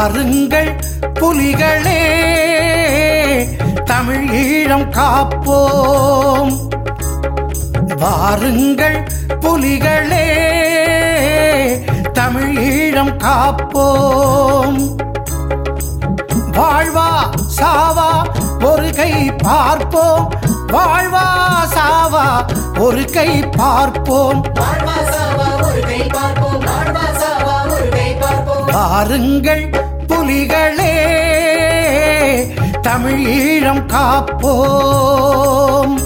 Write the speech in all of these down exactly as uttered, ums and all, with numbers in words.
வாருங்கள் புலிகளே, தமிழ் ஈழம் காப்போம். வாருங்கள் புலிகளே, தமிழ் ஈழம் காப்போம். வாழ்வா சாவா ஒரு கை பார்ப்போம், வாழ்வா சாவா ஒரு கை பார்ப்போம். வாருங்கள் புலிகளே, தமிழ் ஈழம் காப்போம்.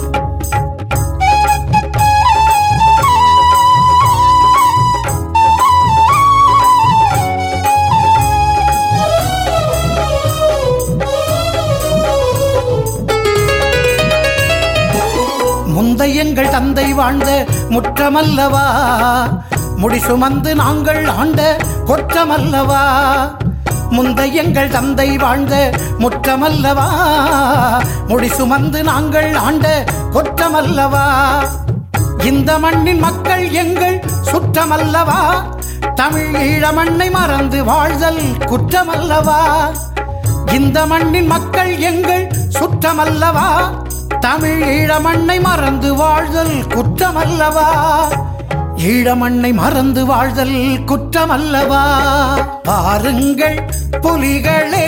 முந்தை எங்கள் தந்தை வாழ்ந்த முற்றமல்லவா, முடிசுமந்து நாங்கள் ஆண்ட கொற்றமல்லவா. முந்தை எங்கள் தந்தை வாழ்ந்த முற்றமல்லவா, முடிசுமந்து நாங்கள் ஆண்ட கொற்றமல்லவா. இந்த மண்ணின் மக்கள் எங்கள் சுற்றமல்லவா, தமிழ் ஈழ மண்ணை மறந்து வாழ்தல் குற்றமல்லவா. இந்த மண்ணின் மக்கள் எங்கள் சுற்றமல்லவா, தமிழ் ஈழ மண்ணை மறந்து வாழ்தல் குற்றமல்லவா. ஈழ மண்ணை மறந்து வாழ்தல் குற்றமல்லவா. பாருங்கள் புலிகளே,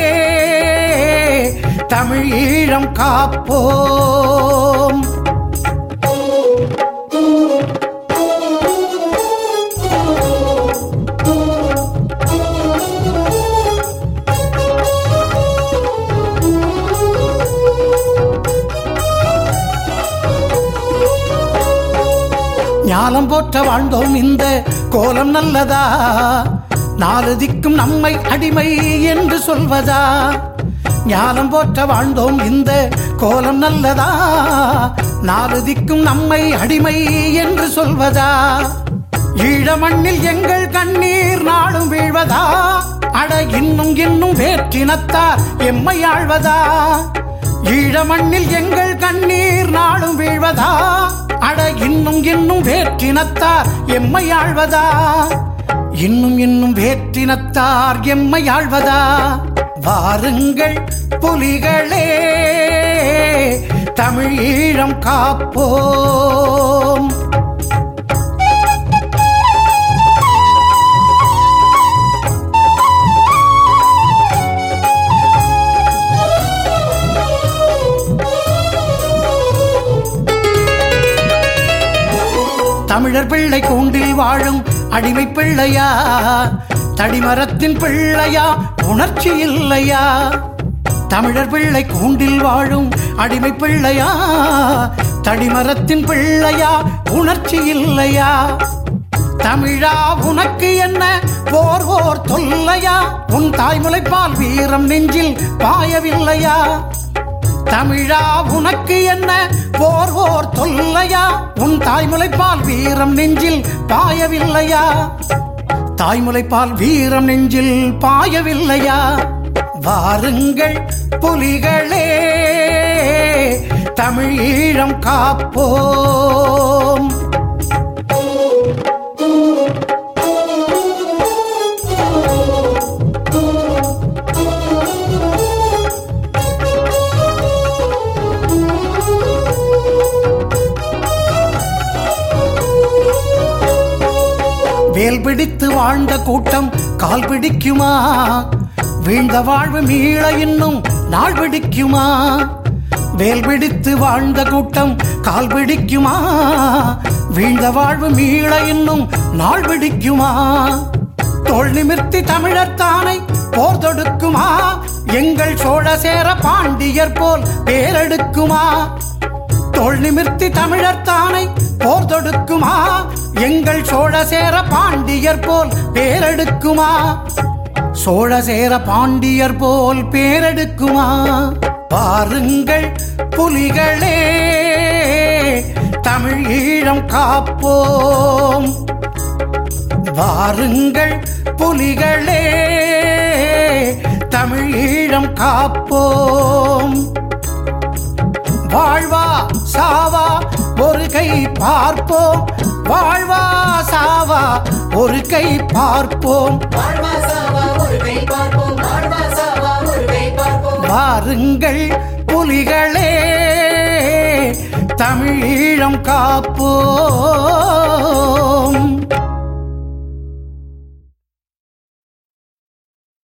தமிழ் ஈழம் காப்போம். ஞாலம் போற்ற வாழ்ந்தோம் இந்த கோலம் நல்லதா, நாலு திக்கும் நம்மை அடிமை என்று சொல்வதா. ஞாலம் போற்ற வாழ்ந்தோம் இந்த கோலம் நல்லதா, நாலு திக்கும் நம்மை அடிமை என்று சொல்வதா. ஈழ மண்ணில் எங்கள் கண்ணீர் நாடும் வீழ்வதா, அட இன்னும் இன்னும் வேற்றினத்தார் எம்மை ஆழ்வதா. ஈழ மண்ணில் எங்கள் கண்ணீர் நாடும் வீழ்வதா, அட இன்னும் இன்னும் வேற்றினத்தார் எம்மை ஆழ்வதா. இன்னும் இன்னும் வேற்றினத்தார் எம்மை ஆழ்வதா. வாருங்கள் புலிகளே, தமிழ் ஈழம் காப்போம். தமிழர் பிள்ளை கூண்டில் வாழும் அடிமை பிள்ளையா, தடிமரத்தின் பிள்ளையா, உணர்ச்சி இல்லையா. தமிழர் பிள்ளை கூண்டில் வாழும் அடிமை பிள்ளையா, தடிமரத்தின் பிள்ளையா, உணர்ச்சி இல்லையா. தமிழா உனக்கு என்ன போர் ஓர் தொல்லையா, உன் தாய்முலைப்பால் வீரம் நெஞ்சில் பாயவில்லையா. தமிழா உனக்கு என்ன போர் ஓர் தொல்லையா, உன் தாய்முலைப்பால் வீரம் நெஞ்சில் பாயவில்லையா. தாய்முலைப்பால் வீரம் நெஞ்சில் பாயவில்லையா. வாருங்கள் புலிகளே, தமிழ் ஈழம் காப்போம். வேல் பிடித்து வாழ்ந்த கூட்டம் கால் பிடிக்குமா, வீழ்ந்த வாழ்வு மீள இன்னும் நாள் பிடிக்குமா. வேல் பிடித்து வாழ்ந்த கூட்டம் கால் பிடிக்குமா, வீழ்ந்த வாழ்வு மீள இன்னும் நாள் பிடிக்குமா. தோள் நிமிர்த்தி தமிழர் தானை போர் தொடுக்குமா, எங்கள் சோழ சேர பாண்டியர் போல் பேரெடுக்குமா. தோள் நிமிர்த்தி தமிழர் தானை போர் தொடுக்குமா, எங்கள் சோழ சேர பாண்டியர் போல் பேரெடுக்குமா. சோழ சேர பாண்டியர் போல் பேரெடுக்குமா. பாருங்கள் புலிகளே, தமிழ் ஈழம் காப்போம். வாருங்கள் புலிகளே, தமிழ் ஈழம் காப்போம். வாழ்வா சாவா ஒரு கை பார்ப்போம், வாழ்வா சாவா ஒரு கை பார்ப்போம். வாழ்வா சாவா ஒரு கை பார்ப்போம். வாருங்கள் புலிகளே, தமிழீழம் காப்போம்.